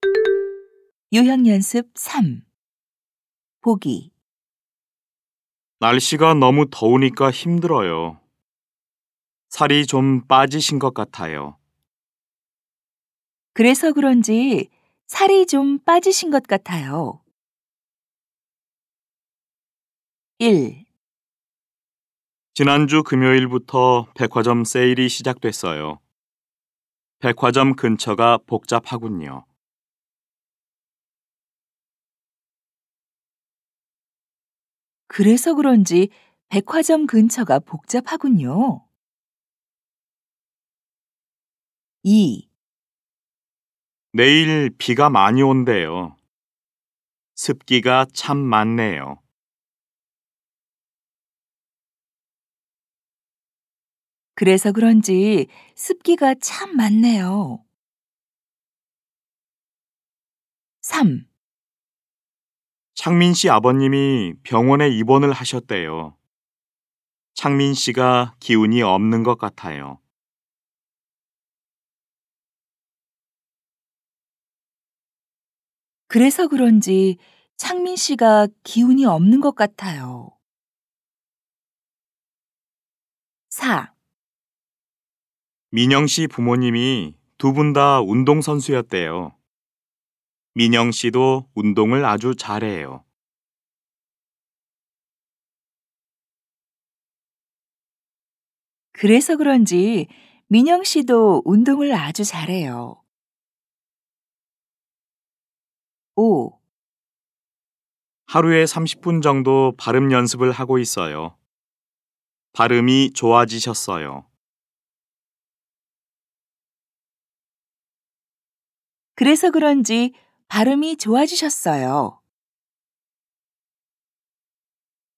유형 연습 3. 보기. 날씨가 너무 더우니까 힘들어요. 살이 좀 빠지신 것 같아요. 그래서 그런지 살이 좀 빠지신 것 같아요. 1. 지난주 금요일부터 백화점 세일이 시작됐어요. 백화점 근처가 복잡하군요. 그래서 그런지 백화점 근처가 복잡하군요. 2. 내일 비가 많이 온대요. 습기가 참 많네요. 그래서 그런지 습기가 참 많네요. 3. 창민 씨 아버님이 병원에 입원을 하셨대요. 창민 씨가 기운이 없는 것 같아요. 그래서 그런지 창민 씨가 기운이 없는 것 같아요. 4. 민영 씨 부모님이 두 분 다 운동선수였대요. 민영 씨도 운동을 아주 잘해요. 그래서 그런지 민영 씨도 운동을 아주 잘해요. 5. 하루에 30분 정도 발음 연습을 하고 있어요. 발음이 좋아지셨어요. 그래서 그런지 발음이 좋아지셨어요.